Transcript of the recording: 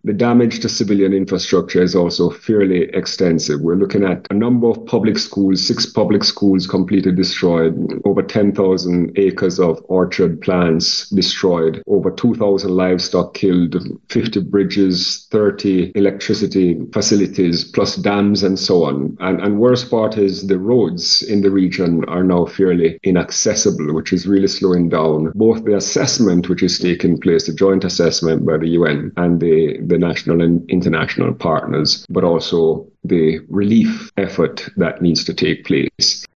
The damage to civilian infrastructure is also fairly extensive. We're looking at a number of public schools, 6 public schools completely destroyed, over 10,000 acres of orchard plants destroyed, over 2,000 livestock killed, 50 bridges, 30 electricity facilities, plus dams and so on. And worst part is the roads in the region are now fairly inaccessible, which is really slowing down both the assessment which is taking place, the joint assessment by the UN and the national and international partners, but also the relief effort that needs to take place.